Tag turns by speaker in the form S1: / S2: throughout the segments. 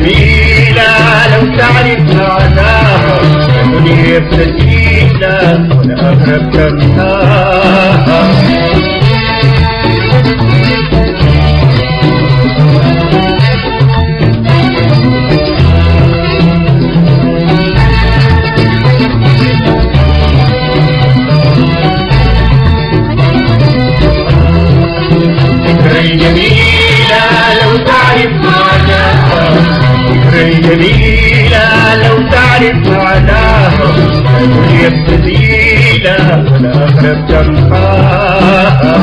S1: جميلة لو تعرف معناها، الدنيا بتجينا والآخرة بتنساها. جميلة لو تعرف معناها، جميلة لو تعرف معناها، الدنيا بتزيلة والآخرة بتمحاها.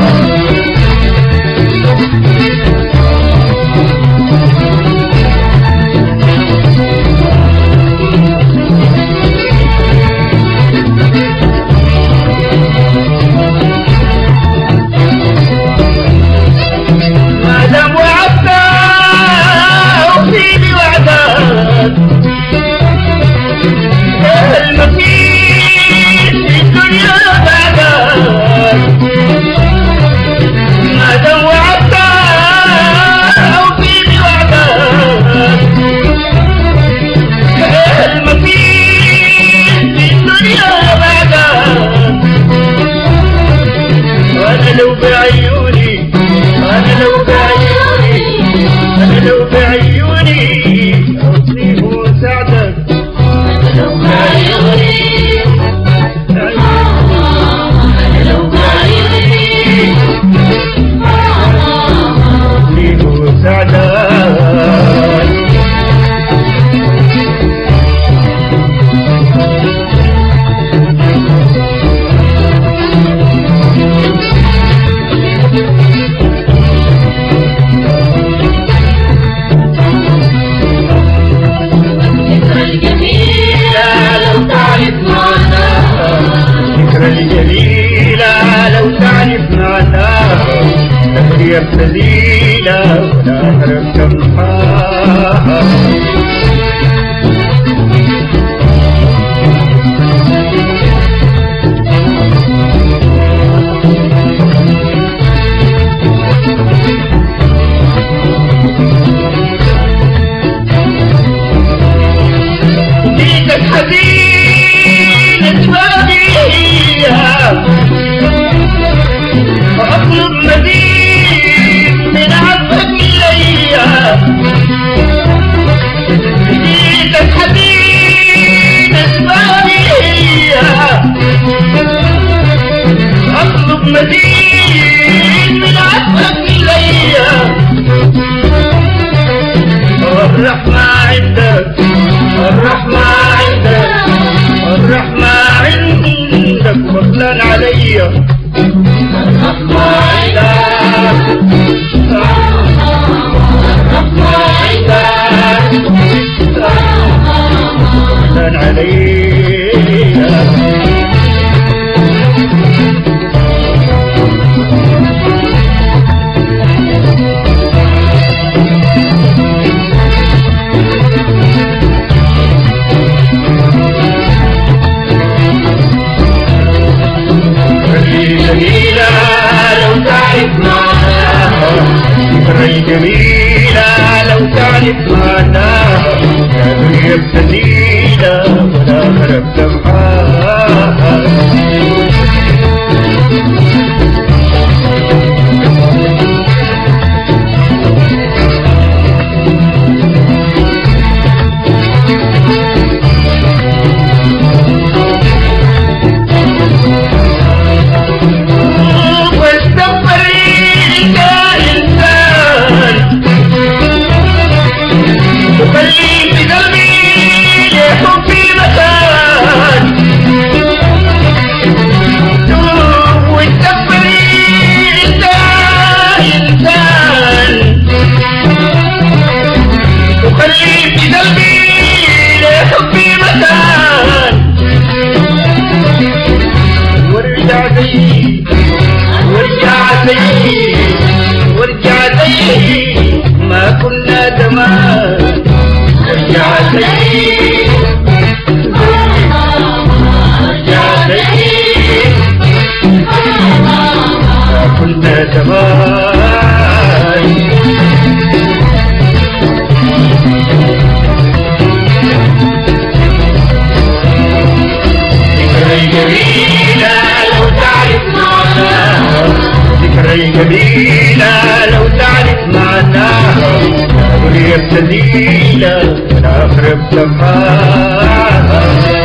S1: الذليلة والآخرة بتمحاها. ديك الحزينة تباديها وأطلب مزيد من عطفك إليها. ديك الحزينة تباديها أطلب مزيد من عطفك إليها. الرحمة عندك، الرحمة عندك، الرحمة عندك فضلا عليا. الرحمة عندك، الرحمة عندك فضلا عليا. جميلة لو تعرف معناها، جميلة لو تعرف معناها، الدنيا بتزيلة والآخرة بتمحاها. وارجع زي ما كنا زمان. ارجع زي، ارجع زي ما كنا زمان. ولي ابتدينا نخرب تفاهم